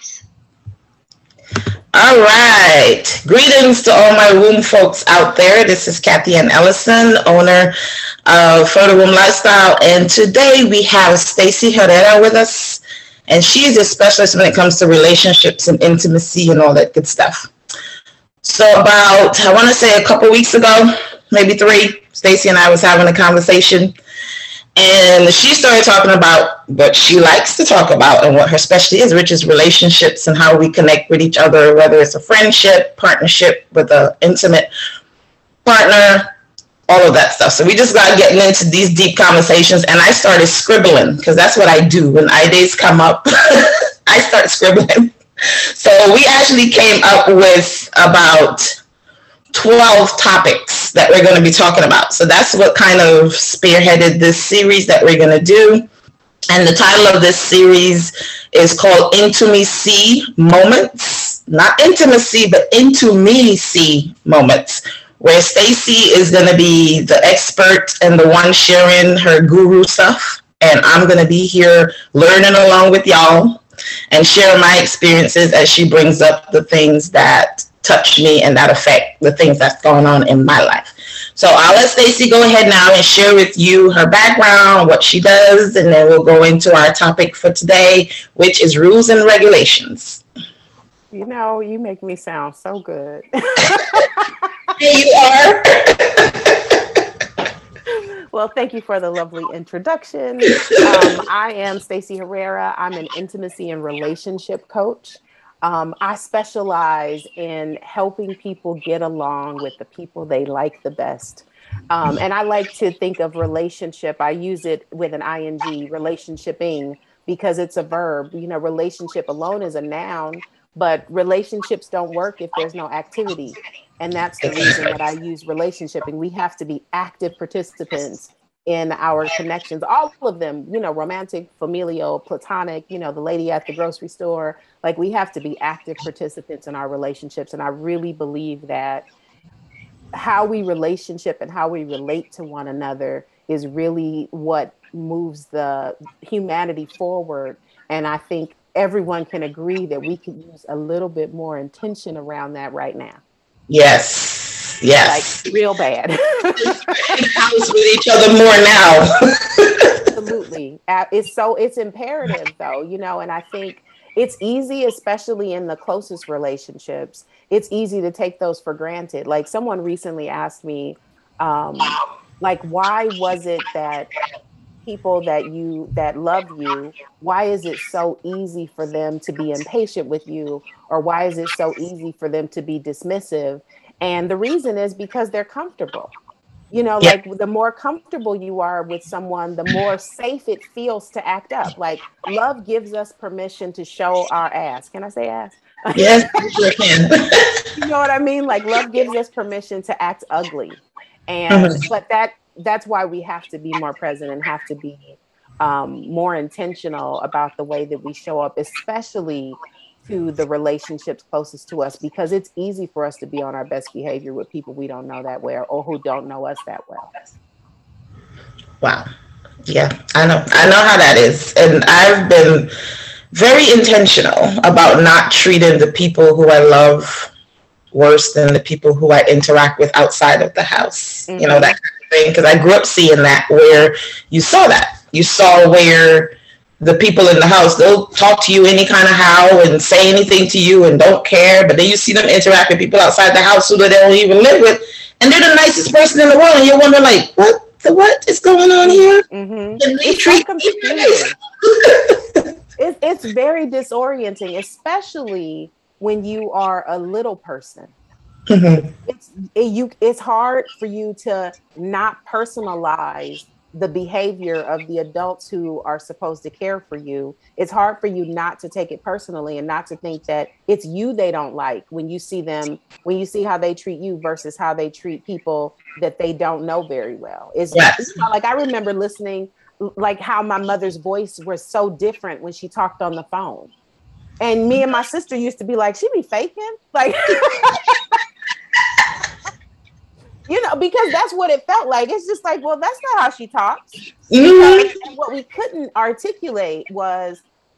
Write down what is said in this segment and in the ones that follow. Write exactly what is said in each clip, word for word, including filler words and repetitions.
All right. Greetings to all my womb folks out there. This is Kathy Ann Ellison, owner of Fertile Womb Lifestyle. And today we have Stacy Herrera with us. And she is a specialist when it comes to relationships and intimacy and all that good stuff. So about, I want to say a couple weeks ago, maybe three, Stacy and I was having a conversation. And she started talking about what she likes to talk about and what her specialty is, which is relationships and how we connect with each other, whether it's a friendship, partnership with an intimate partner, all of that stuff. So we just got getting into these deep conversations, and I started scribbling because that's what I do. When ideas come up, I start scribbling. So we actually came up with about twelve topics that we're going to be talking about. So that's what kind of spearheaded this series that we're going to do. And the title of this series is called Intimacy Moments. Not intimacy, but Into-Me-See Moments, where Stacy is going to be the expert and the one sharing her guru stuff. And I'm going to be here learning along with y'all and sharing my experiences as she brings up the things that touch me and that affect the things that's going on in my life. So I'll let Stacy go ahead now and share with you her background, what she does, and then we'll go into our topic for today, which is rules and regulations. You know, you make me sound so good. Here you are. Well, thank you for the lovely introduction. Um, I am Stacy Herrera. I'm an intimacy and relationship coach. Um, I specialize in helping people get along with the people they like the best. Um, and I like to think of relationship. I use it with an ing, relationshiping, because it's a verb. You know, relationship alone is a noun, but relationships don't work if there's no activity. And that's the reason that I use relationshiping. We have to be active participants in our connections, all of them, you know, romantic, familial, platonic, you know, the lady at the grocery store. Like, we have to be active participants in our relationships. And I really believe that how we relationship and how we relate to one another is really what moves the humanity forward. And I think everyone can agree that we could use a little bit more intention around that right now. Yes. Yes. Like, real bad. House with each other more now. Absolutely. It's so, it's imperative though, you know, and I think it's easy, especially in the closest relationships, it's easy to take those for granted. Like, someone recently asked me, um, like, why was it that people that you, that love you, why is it so easy for them to be impatient with you? Or why is it so easy for them to be dismissive? And the reason is because they're comfortable. You know, like, the more comfortable you are with someone, the more safe it feels to act up. Like, love gives us permission to show our ass. Can I say ass? Yes, you can. You know what I mean? Like, love gives us permission to act ugly. And, mm-hmm. but that, that's why we have to be more present and have to be um, more intentional about the way that we show up, especially to the relationships closest to us, because it's easy for us to be on our best behavior with people we don't know that well or who don't know us that well. Wow. Yeah, I know. I know how that is. And I've been very intentional about not treating the people who I love worse than the people who I interact with outside of the house. Mm-hmm. You know, that kind of thing. Because I grew up seeing that, where you saw that. You saw where the people in the house, they'll talk to you any kind of how and say anything to you and don't care. But then you see them interact with people outside the house who they don't even live with, and they're the nicest person in the world. And you're wondering, like, what the what is going on here? Mm-hmm. It's, treat so it, it's very disorienting, especially when you are a little person. Mm-hmm. It's it, you. It's hard for you to not personalize the behavior of the adults who are supposed to care for you. It's hard for you not to take it personally and not to think that it's you they don't like when you see them, when you see how they treat you versus how they treat people that they don't know very well. It's, yes. It's not, like, I remember listening, like, how my mother's voice was so different when she talked on the phone. And me and my sister used to be like, she be faking? Like, you know, because that's what it felt like. It's just like, well, that's not how she talks. Mm-hmm. And what we couldn't articulate was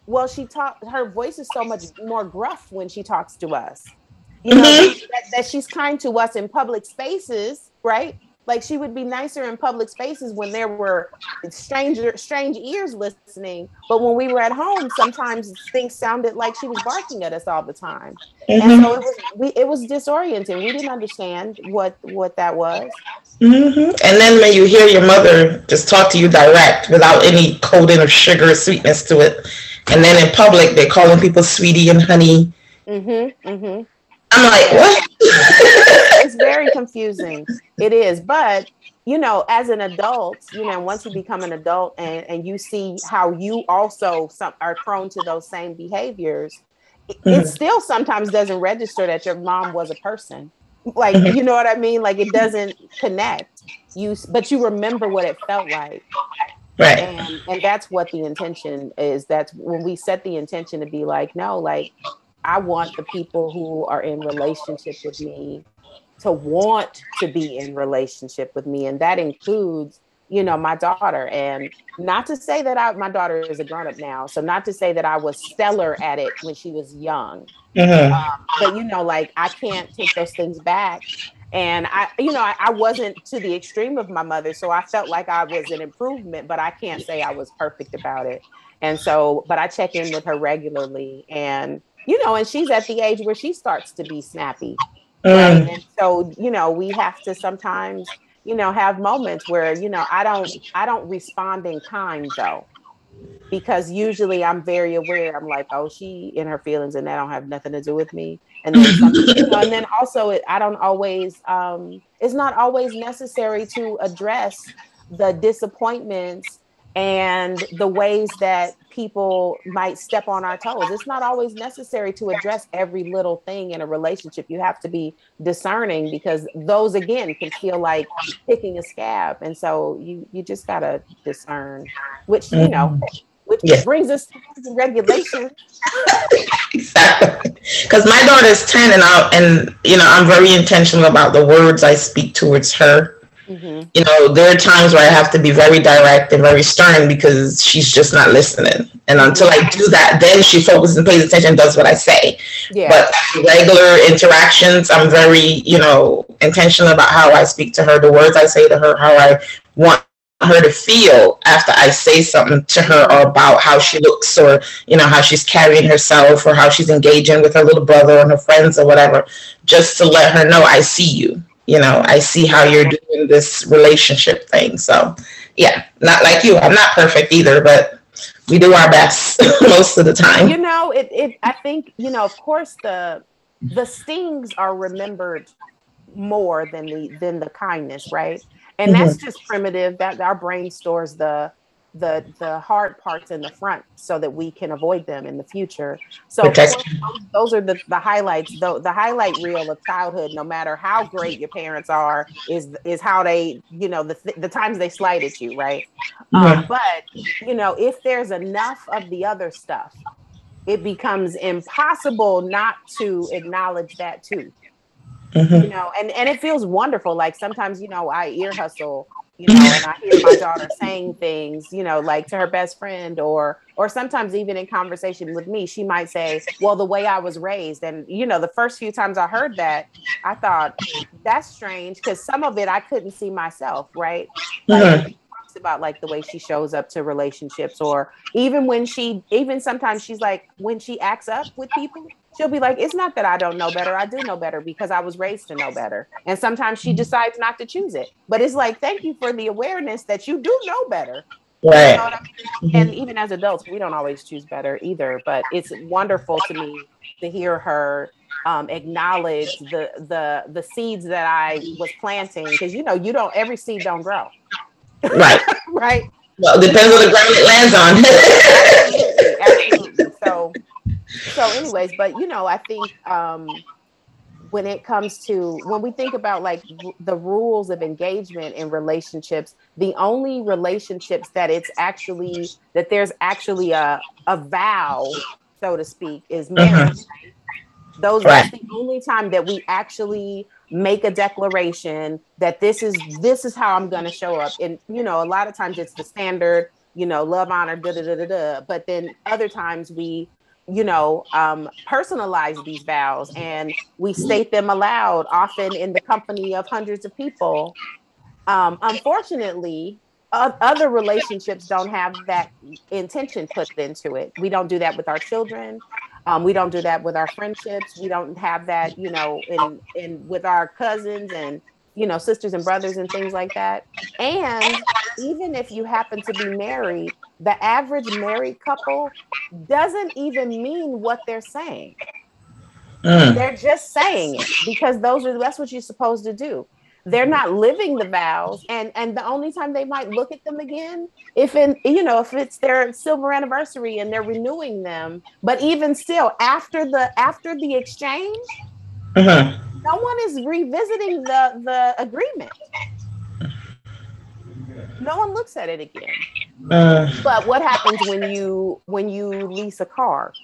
well, she talked, her voice is so much more gruff when she talks to us. You know, Mm-hmm. that, that she's kind to us in public spaces, right? Like she would be nicer in public spaces when there were stranger strange ears listening, but when we were at home, sometimes things sounded like she was barking at us all the time. And so Mm-hmm. it was we it was disorienting. We didn't understand what what that was. Mm-hmm. And then when you hear your mother just talk to you direct without any coating of sugar or sweetness to it, and then in public they're calling people sweetie and honey. Mm-hmm. Mm-hmm. I'm like, Yeah. what? it's it's very confusing. It is, but you know, as an adult, you know, once you become an adult and and you see how you also some are prone to those same behaviors, it, it Mm-hmm. still sometimes doesn't register that your mom was a person. Like, Mm-hmm. you know what I mean? Like it doesn't connect. You but you remember what it felt like. Right. And and that's what the intention is. That's when we set the intention to be like, no, like I want the people who are in relationship with me to want to be in relationship with me, and that includes, you know, my daughter. And not to say that I my daughter is a grown up now, so not to say that I was stellar at it when she was young, Mm-hmm. um, but you know, like I can't take those things back. And I, you know, I, I wasn't to the extreme of my mother, so I felt like I was an improvement, but I can't say I was perfect about it. And so, but I check in with her regularly, and you know, and she's at the age where she starts to be snappy, right? Mm-hmm. And so, you know, we have to sometimes, you know, have moments where, you know, I don't, I don't respond in kind though, because usually I'm very aware. I'm like, oh, she in her feelings, and that don't have nothing to do with me. And then some, you know, and then also it, I don't always. Um, it's not always necessary to address the disappointments and the ways that people might step on our toes. It's not always necessary to address every little thing in a relationship. You have to be discerning, because those again can feel like picking a scab, and so you you just gotta discern. Which, you know, Mm-hmm. which Yes. brings us to the regulation. Exactly. Because my daughter's ten, and I, and you know, I'm very intentional about the words I speak towards her. Mm-hmm. You know, there are times where I have to be very direct and very stern because she's just not listening. And until Mm-hmm. I do that, then she focuses and pays attention and does what I say. Yeah. But regular interactions, I'm very, you know, intentional about how I speak to her, the words I say to her, how I want her to feel after I say something to her, or about how she looks, or you know, how she's carrying herself, or how she's engaging with her little brother and her friends or whatever, just to let her know I see you. You know, I see how Yeah. you're doing this relationship thing. So yeah, not like you. I'm not perfect either, but we do our best most of the You time. know, it it I think, you know, of course the the stings are remembered more than the than the kindness, right? And Mm-hmm. that's just primitive. That our brain stores the the the hard parts in the front so that we can avoid them in the future. So of course, Protection. those, those are the the highlights. Though the highlight reel of childhood, no matter how great your parents are, is is how they, you know, the the times they slighted you, right? Um, Mm-hmm. but you know, if there's enough of the other stuff, it becomes impossible not to acknowledge that too. You Mm-hmm. know, and and it feels wonderful. Like sometimes, you know, I ear hustle, you know, and I hear my daughter saying things, you know, like to her best friend, or or sometimes even in conversation with me, she might say, well, the way I was raised. And you know, the first few times I heard that, I thought that's strange, because some of it I couldn't see myself, right? Like when Mm-hmm. she talks about like the way she shows up to relationships, or even when she even sometimes she's like, when she acts up with people, she'll be like, it's not that I don't know better. I do know better because I was raised to know better. And sometimes she decides not to choose it. But it's like, thank you for the awareness that you do know better. You know Right. what I mean? And Mm-hmm. even as adults, we don't always choose better either. But it's wonderful to me to hear her um, acknowledge the the the seeds that I was planting. Because you know, you don't every seed don't grow. Right. Right? Well, it You depends on know, the ground it lands absolutely, absolutely. So so anyways, but you know, I think um when it comes to when we think about like r- the rules of engagement in relationships, the only relationships that it's actually that there's actually a a vow, so to speak, is on. marriage. Mm-hmm. Those Right. that's the only time that we actually make a declaration that this is this is how I'm going to show up. And you know, a lot of times it's the standard, you know, love, honor, da da da da da. But then other times we, you know, um, personalize these vows and we state them aloud, often in the company of hundreds of people. Um, unfortunately, o- other relationships don't have that intention put into it. We don't do that with our children. Um, we don't do that with our friendships. We don't have that, you know, in in with our cousins and, you know, sisters and brothers and things like that. And even if you happen to be married, the average married couple doesn't even mean what they're saying. Mm. They're just saying it because those are that's what you're supposed to do. They're not living the vows, and and the only time they might look at them again, if in you know if it's their silver anniversary and they're renewing them. But even still, after the after the exchange, Mm-hmm. no one is revisiting the the agreement. No one looks at it again. Mm. But what happens when you when you lease a car?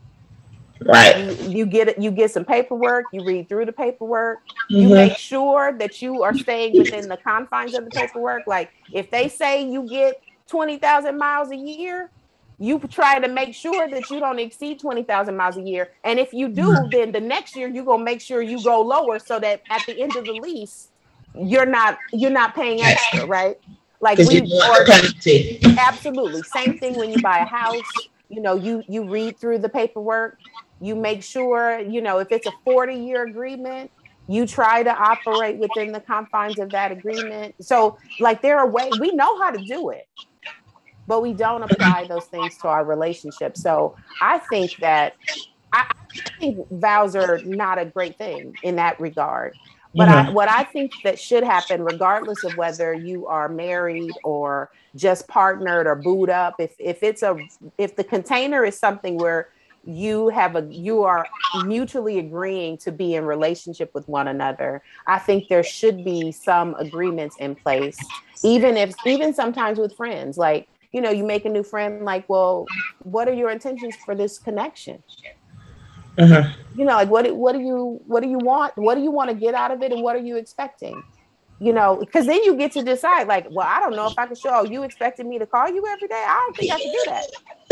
Right. you you get it you get some paperwork, you read through the paperwork, you Mm-hmm. make sure that you are staying within the confines of the paperwork. Like if they say you get twenty thousand miles a year, you try to make sure that you don't exceed twenty thousand miles a year, and if you do, then the next year you're going to make sure you go lower so that at the end of the lease you're not you're not paying extra, right? Like Because you we want the or penalty. absolutely same thing when you buy a house. You know, you you read through the paperwork, you make sure, you know, if it's a forty year agreement, you try to operate within the confines of that agreement. So like there are ways we know how to do it, but we don't apply those things to our relationship. So I think that I, I think vows are not a great thing in that regard. But I, Mm-hmm. what I think that should happen, regardless of whether you are married or just partnered or booed up, if if it's a if the container is something where you have a you are mutually agreeing to be in relationship with one another, I think there should be some agreements in place, even if even sometimes with friends, like you know, you make a new friend, like, well, what are your intentions for this connection? Mm-hmm. You know, like what what do you what do you want? What do you want to get out of it, and what are you expecting? You know, because then you get to decide, like, well, I don't know if I can show. Oh, you expected me to call you every day? I don't think I could do that.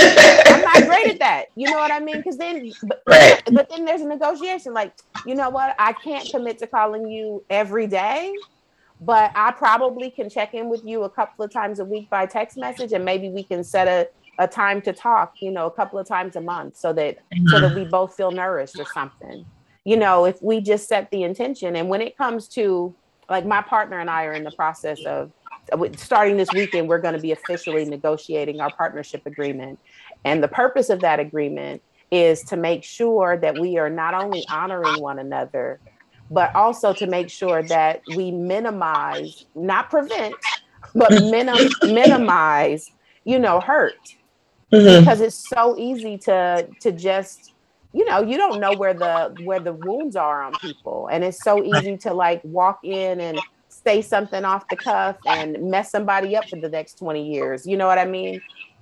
I'm not great at that. You know what I mean? Because then, but you know, Right. but then there's a negotiation. Like, you know what? I can't commit to calling you every day, but I probably can check in with you a couple of times a week by text message, and maybe we can set a, a time to talk, you know, a couple of times a month so that so that we Mm-hmm. both feel nourished or something. You know, if we just set the intention. And when it comes to like my partner and I are in the process of starting this weekend, we're going to be officially negotiating our partnership agreement. And the purpose of that agreement is to make sure that we are not only honoring one another, but also to make sure that we minimize, not prevent, but minim- minimize, you know, hurt, Mm-hmm. because it's so easy to to just, you know, you don't know where the where the wounds are on people, and it's so easy to like walk in and say something off the cuff and mess somebody up for the next twenty years. You know what I mean?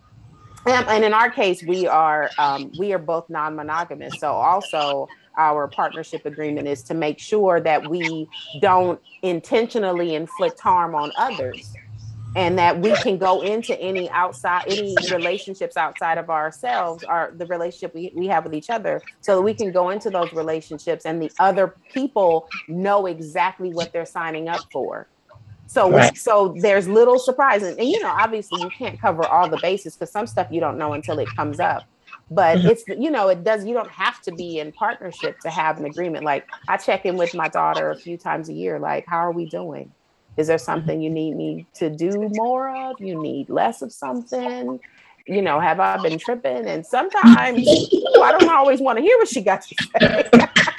And, and in our case, we are um, we are both non-monogamous. So also our partnership agreement is to make sure that we don't intentionally inflict harm on others, and that we can go into any outside any relationships outside of ourselves, or the relationship we, we have with each other, so that we can go into those relationships and the other people know exactly what they're signing up for. So we Right. so there's little surprise, and, and you know, obviously you can't cover all the bases because some stuff you don't know until it comes up. But Mm-hmm. it's, you know, it does, you don't have to be in partnership to have an agreement. Like I check in with my daughter a few times a year, like, how are we doing? Is there something you need me to do more of? You need less of something? You know, have I been tripping? And sometimes, oh, I don't always want to hear what she got to say.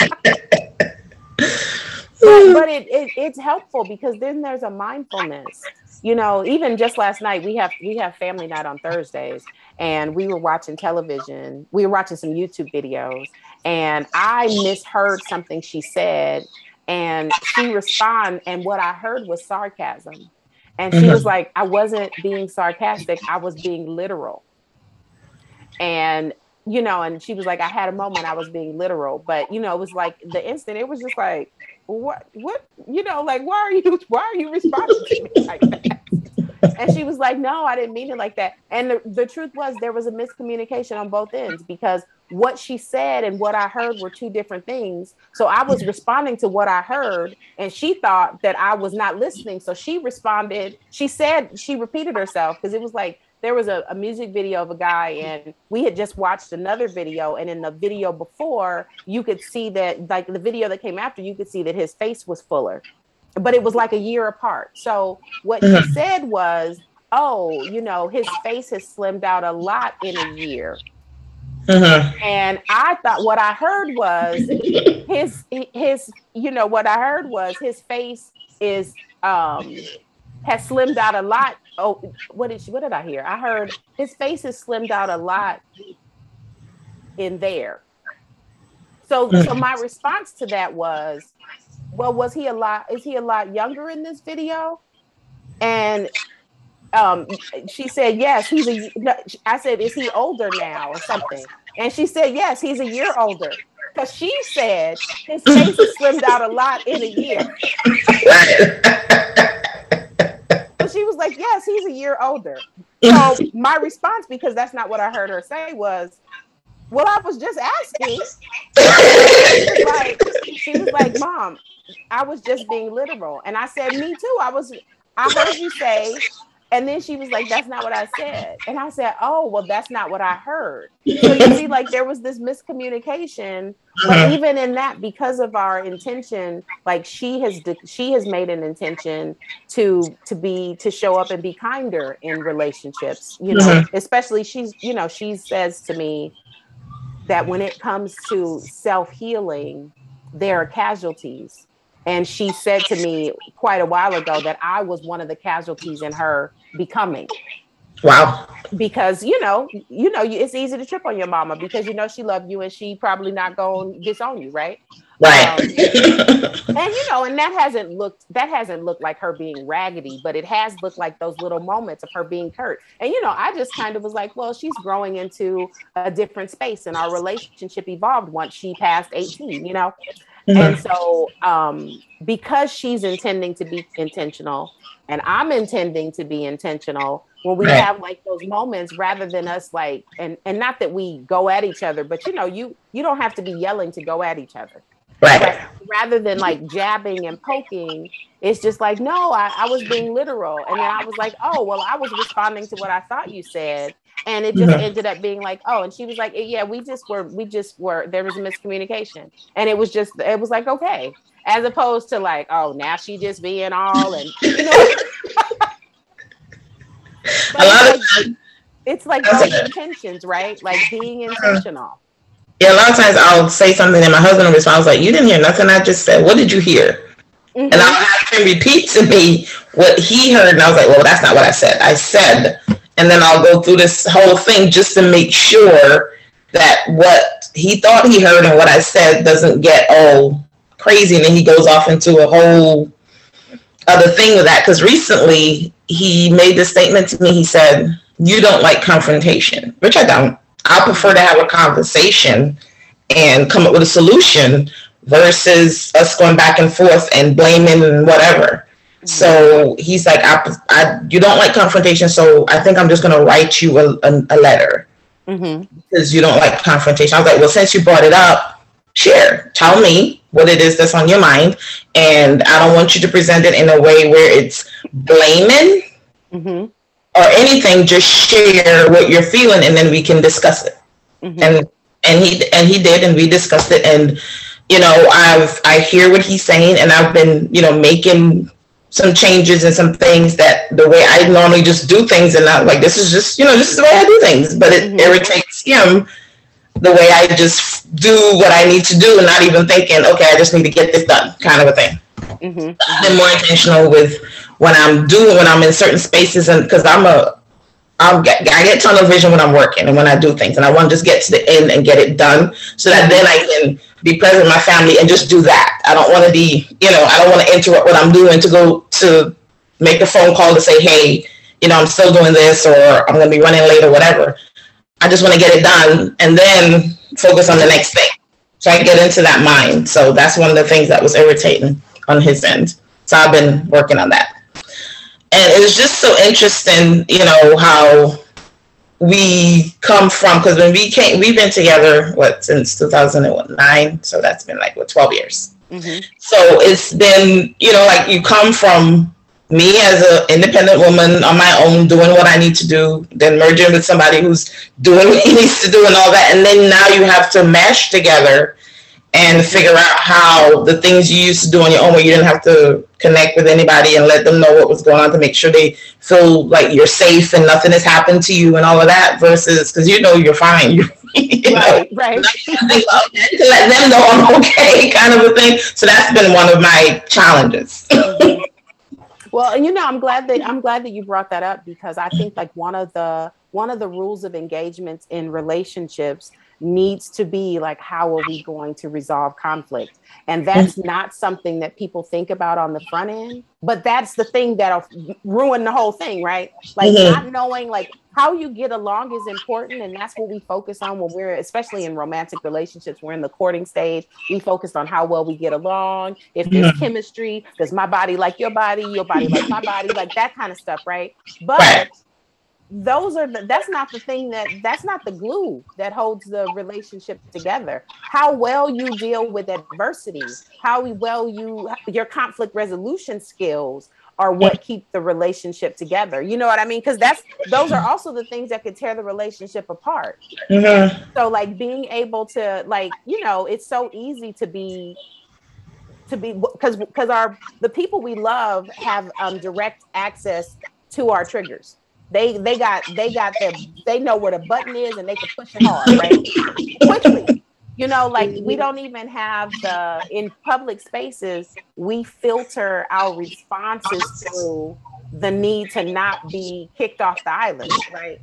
but but it, it it's helpful because then there's a mindfulness. You know, even just last night, we have we have family night on Thursdays, and we were watching television, we were watching some YouTube videos, and I misheard something she said, and she responded, and what I heard was sarcasm, and she was Mm-hmm. like, I wasn't being sarcastic, I was being literal. And you know, and she was like, I had a moment, I was being literal. But you know, it was like the instant, it was just like, what what you know, like, why are you why are you responding to me like that? And she was like, no, I didn't mean it like that. And the, the truth was there was a miscommunication on both ends, because what she said and what I heard were two different things. So I was responding to what I heard, and she thought that I was not listening. So she responded, she said, she repeated herself, because it was like, there was a, a music video of a guy, and we had just watched another video. And in the video before, you could see that, like the video that came after, you could see that his face was fuller, but it was like a year apart. So what she said was, oh, you know, his face has slimmed out a lot in a year. Uh-huh. And I thought what I heard was his, his, you know, what I heard was his face is, um, has slimmed out a lot. Oh, what did she, what did I hear? I heard his face has slimmed out a lot in there. So, so my response to that was, well, was he a lot, is he a lot younger in this video? And um, she said, yes, he's a, no, I said, is he older now or something? And she said, yes, he's a year older. Because she said his face has slimmed out a lot in a year. So she was like, yes, he's a year older. So my response, because that's not what I heard her say, was, well, I was just asking. She was like, she was like, Mom, I was just being literal. And I said, me too. I was, I heard you say, and then she was like, that's not what I said. And I said, oh, well, that's not what I heard. So you see, like there was this miscommunication, but even in that, because of our intention, like she has, de- she has made an intention to, to be, to show up and be kinder in relationships, you know, mm-hmm. especially she's, you know, she says to me that when it comes to self-healing, there are casualties. And she said to me quite a while ago that I was one of the casualties in her becoming. Wow. Because, you know, you know, it's easy to trip on your mama because, you know, she loved you and she probably not going to disown you. Right. Right. Um, and, you know, and that hasn't looked, that hasn't looked like her being raggedy, but it has looked like those little moments of her being hurt. And, you know, I just kind of was like, well, she's growing into a different space and our relationship evolved once she passed eighteen, you know? Mm-hmm. And so um, because she's intending to be intentional and I'm intending to be intentional, when we right. have like those moments, rather than us like, and, and not that we go at each other, but you know, you, you don't have to be yelling to go at each other. Right. But rather than like jabbing and poking, it's just like, no, I, I was being literal. And then I was like, oh, well, I was responding to what I thought you said. And it just mm-hmm. ended up being like, oh, and she was like, yeah, we just were, we just were, there was a miscommunication. And it was just, it was like, okay. As opposed to like, oh, now she just being all, and you know. A lot it's, of like, times, it's like those intentions, right? Like being intentional. Yeah, a lot of times I'll say something and my husband will respond, I was like, you didn't hear nothing I just said. What did you hear? Mm-hmm. And I'll have him repeat to me what he heard. And I was like, well, that's not what I said. I said, and then I'll go through this whole thing just to make sure that what he thought he heard and what I said doesn't get all crazy. And then he goes off into a whole other thing with that. Because recently he made this statement to me. He said, you don't like confrontation, which I don't. I prefer to have a conversation and come up with a solution versus us going back and forth and blaming and whatever. Mm-hmm. So he's like, I, I, you don't like confrontation, so I think I'm just going to write you a, a, a letter mm-hmm. because you don't like confrontation. I was like, well, since you brought it up, share, tell me what it is that's on your mind. And I don't want you to present it in a way where it's blaming. Mm-hmm. or anything, just share what you're feeling and then we can discuss it. Mm-hmm. And and he and he did, and we discussed it. And, you know, I've I hear what he's saying, and I've been, you know, making some changes and some things that the way I normally just do things, and not like, this is just, you know, this is the way I do things. But it mm-hmm. irritates him the way I just do what I need to do and not even thinking, okay, I just need to get this done, kind of a thing. Mm-hmm. I've been more intentional with when I'm doing, when I'm in certain spaces, and because I'm a, I'm, I get tunnel vision when I'm working and when I do things, and I want to just get to the end and get it done so that then I can be present with my family and just do that. I don't want to be, you know, I don't want to interrupt what I'm doing to go to make a phone call to say, hey, you know, I'm still doing this, or I'm going to be running late or whatever. I just want to get it done and then focus on the next thing. So I get into that mind. So that's one of the things that was irritating on his end. So I've been working on that. And it was just so interesting, you know, how we come from, because when we came, we've been together, what, since two thousand nine, so that's been like, what, twelve years. Mm-hmm. So it's been, you know, like you come from me as an independent woman on my own, doing what I need to do, then merging with somebody who's doing what he needs to do and all that. And then now you have to mesh together and figure out how the things you used to do on your own, where you didn't have to connect with anybody and let them know what was going on, to make sure they feel like you're safe and nothing has happened to you and all of that, versus, because you know you're fine. you right, know, right. To let them know I'm okay, kind of a thing. So that's been one of my challenges. Well, and you know, I'm glad that I'm glad that you brought that up, because I think like one of the one of the rules of engagements in relationships needs to be like, how are we going to resolve conflict? And that's not something that people think about on the front end, but that's the thing that'll ruin the whole thing, right? Like mm-hmm. not knowing like how you get along is important. And that's what we focus on when we're, especially in romantic relationships, we're in the courting stage. We focus on how well we get along. If there's mm-hmm. chemistry, does my body like your body, your body like my body, like that kind of stuff, right? But those are the, that's not the thing that that's not the glue that holds the relationship together. How well you deal with adversity, how well you your conflict resolution skills are what keep the relationship together. You know what I mean? Because that's those are also the things that could tear the relationship apart. Mm-hmm. So like being able to like, you know, it's so easy to be to be because because our the people we love have um, direct access to our triggers. They they got they got their they know where the button is and they can push it hard, right? Quickly. You know, like we don't even have the in public spaces, we filter our responses through the need to not be kicked off the island, right?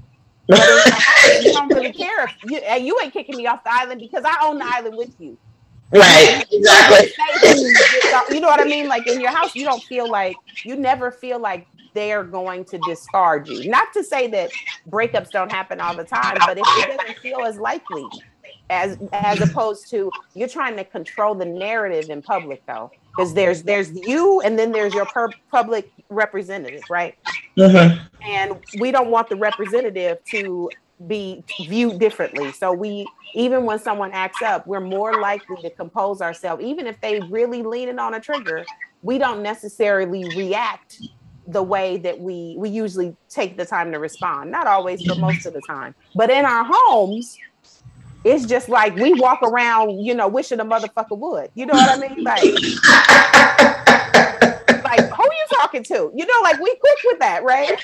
But you don't really care if you, you ain't kicking me off the island because I own the island with you. Right, exactly. You know what I mean? Like in your house, you don't feel like you never feel like they're going to discard you. Not to say that breakups don't happen all the time, but if it doesn't feel as likely as as opposed to you're trying to control the narrative in public though, because there's there's you and then there's your per- public representative, right? Mm-hmm. And we don't want the representative to be viewed differently. So we, even when someone acts up, we're more likely to compose ourselves. Even if they really leaning on a trigger, we don't necessarily react the way that we we usually take the time to respond. Not always, but most of the time. But in our homes, it's just like we walk around, you know, wishing a motherfucker would. You know what I mean? Like, like who you talking to? You know, like we quick with that, right?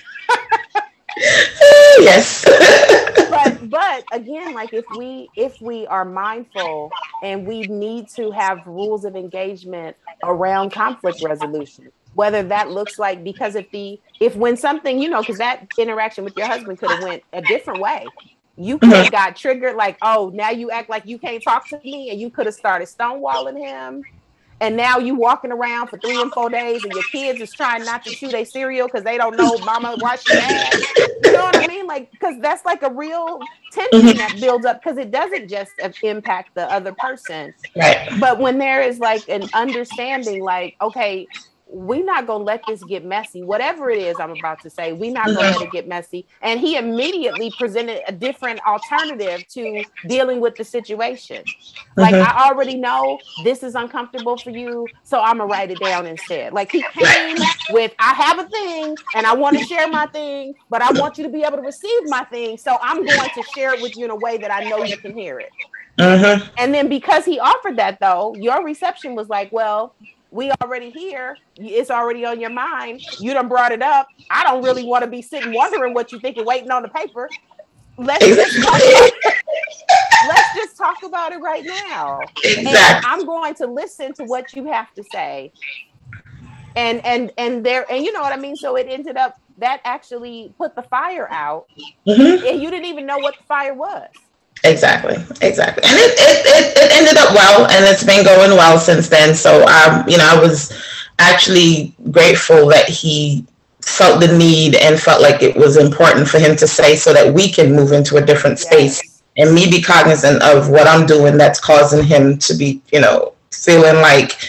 Yes. but but again, like if we if we are mindful and we need to have rules of engagement around conflict resolution, whether that looks like, because if the if when something, you know, because that interaction with your husband could have went a different way. You could have got triggered like, oh, now you act like you can't talk to me, and you could have started stonewalling him. And now you walking around for three and four days and your kids is trying not to chew their cereal because they don't know mama why she mad. You know what I mean? Like, because that's like a real tension that builds up, because it doesn't just impact the other person. Right. But when there is like an understanding, like, okay, we're not going to let this get messy. Whatever it is I'm about to say, we're not going to let it get messy. And he immediately presented a different alternative to dealing with the situation. Like, mm-hmm. I already know this is uncomfortable for you, so I'm going to write it down instead. Like, he came with, I have a thing, and I want to share my thing, but I want you to be able to receive my thing, so I'm going to share it with you in a way that I know you can hear it. Mm-hmm. And then because he offered that, though, your reception was like, well, we already here. It's already on your mind. You done brought it up. I don't really want to be sitting wondering what you think and waiting on the paper. Let's just talk about it. Let's just talk about it right now. Exactly. And I'm going to listen to what you have to say. And and and there and you know what I mean. So it ended up that actually put the fire out, mm-hmm. and you didn't even know what the fire was. Exactly, exactly. And it, it, it, it ended up well, and it's been going well since then. So, um, you know, I was actually grateful that he felt the need and felt like it was important for him to say, so that we can move into a different space, yes. And me be cognizant of what I'm doing that's causing him to be, you know, feeling like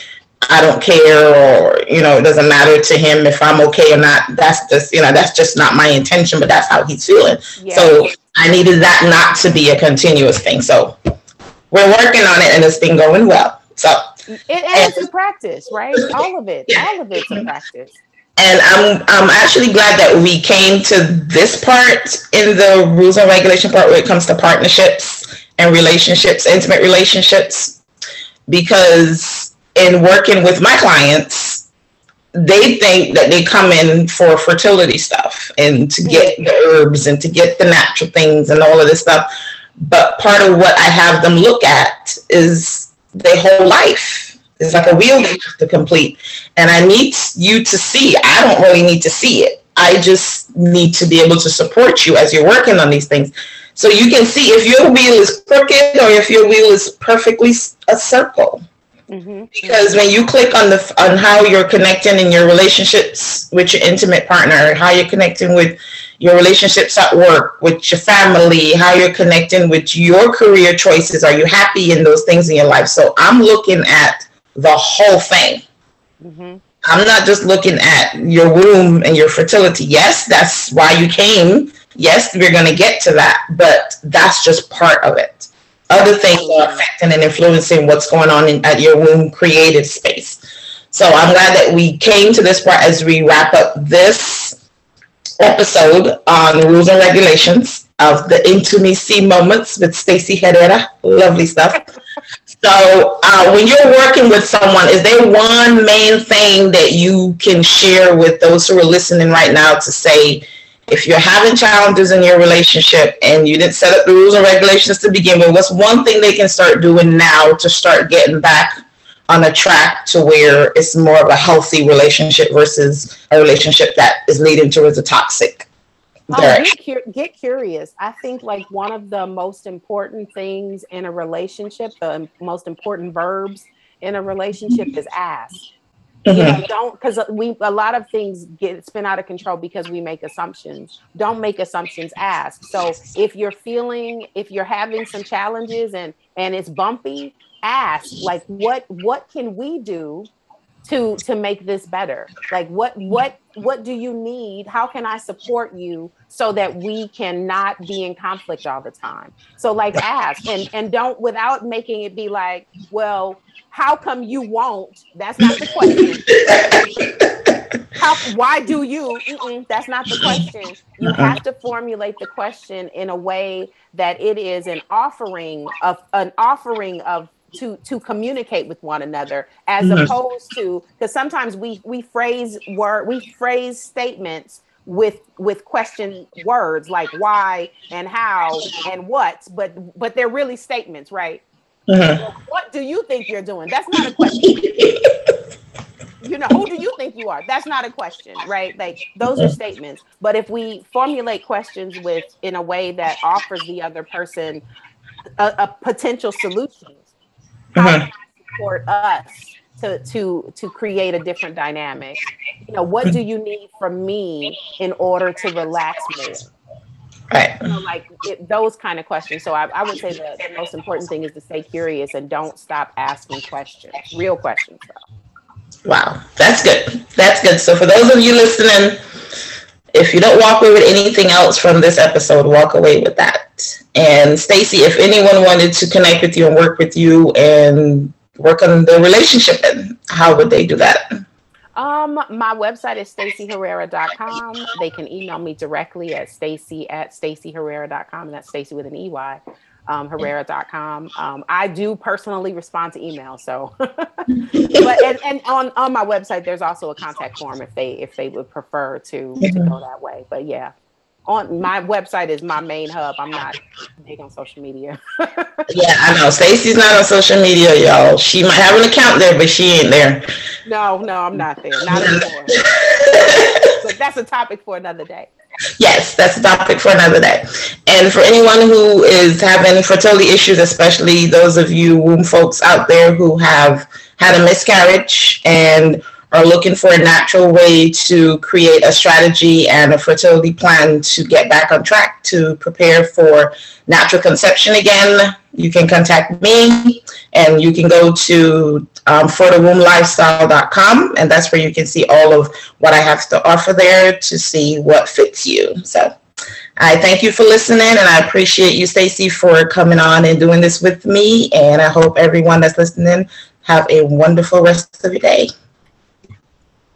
I don't care, or, you know, it doesn't matter to him if I'm okay or not. That's just, you know, that's just not my intention, but that's how he's feeling. Yeah. So I needed that not to be a continuous thing. So we're working on it, and it's been going well. So it, and it's a practice, right? All of it, all of it's a practice. And I'm I'm actually glad that we came to this part in the rules and regulation part where it comes to partnerships and relationships, intimate relationships, because in working with my clients, they think that they come in for fertility stuff and to get the herbs and to get the natural things and all of this stuff. But part of what I have them look at is their whole life. It's like a wheel they have to complete. And I need you to see. I don't really need to see it. I just need to be able to support you as you're working on these things. So you can see if your wheel is crooked or if your wheel is perfectly a circle. Mm-hmm. Because when you click on the on how you're connecting in your relationships with your intimate partner, how you're connecting with your relationships at work, with your family, how you're connecting with your career choices, are you happy in those things in your life? So I'm looking at the whole thing. Mm-hmm. I'm not just looking at your womb and your fertility. Yes, that's why you came. Yes, we're going to get to that, but that's just part of it. Other things are affecting and influencing what's going on in, at your womb creative space. So I'm glad that we came to this part as we wrap up this episode on rules and regulations of the intimacy moments with Stacey Herrera. Lovely stuff. So uh, when you're working with someone, is there one main thing that you can share with those who are listening right now to say, if you're having challenges in your relationship and you didn't set up the rules and regulations to begin with, what's one thing they can start doing now to start getting back on a track to where it's more of a healthy relationship versus a relationship that is leading towards a toxic Oh, get, cu- get curious. I think like one of the most important things in a relationship, the most important verbs in a relationship is ask. Mm-hmm. You know, don't, because we a lot of things get spin out of control because we make assumptions. Don't make assumptions. Ask. So if you're feeling, if you're having some challenges and and it's bumpy, ask. Like what what can we do to to make this better? Like what what what do you need? How can I support you so that we can not be in conflict all the time? So like ask and and don't, without making it be like, well, how come you won't? That's not the question. How, why do you? Mm-mm, that's not the question. You have to formulate the question in a way that it is an offering of an offering of to to communicate with one another, as mm-hmm. opposed to, because sometimes we we phrase word we phrase statements with with question words like why and how and what, but but they're really statements, right? Mm-hmm. Well, what do you think you're doing? That's not a question. You know, who do you think you are? That's not a question, right? Like those are statements. But if we formulate questions with in a way that offers the other person a, a potential solution, how can I support us to to to create a different dynamic? You know, what do you need from me in order to relax more? Right. You know, like it, those kind of questions. So I, I would say the, the most important thing is to stay curious and don't stop asking questions, real questions though. Wow, that's good. That's good. So for those of you listening, if you don't walk away with anything else from this episode, walk away with that. And Stacey, if anyone wanted to connect with you and work with you and work on the relationship, how would they do that? Um, my website is stacey herrera dot com. They can email me directly at stacey at stacey herrera dot com. And that's Stacey with an E Y, um, herrera dot com. Um, I do personally respond to emails. So, but, and, and on, on my website, there's also a contact form if they, if they would prefer to, to go that way. But yeah. On my website is my main hub. I'm not big on social media. Yeah, I know. Stacey's not on social media, y'all. She might have an account there, but she ain't there. No, no, I'm not there. Not anymore. But that's a topic for another day. Yes, that's a topic for another day. And for anyone who is having fertility issues, especially those of you womb folks out there who have had a miscarriage and are looking for a natural way to create a strategy and a fertility plan to get back on track to prepare for natural conception again, you can contact me and you can go to um, for the womb lifestyle dot com, and that's where you can see all of what I have to offer there to see what fits you. So I thank you for listening, and I appreciate you, Stacey, for coming on and doing this with me, and I hope everyone that's listening have a wonderful rest of your day.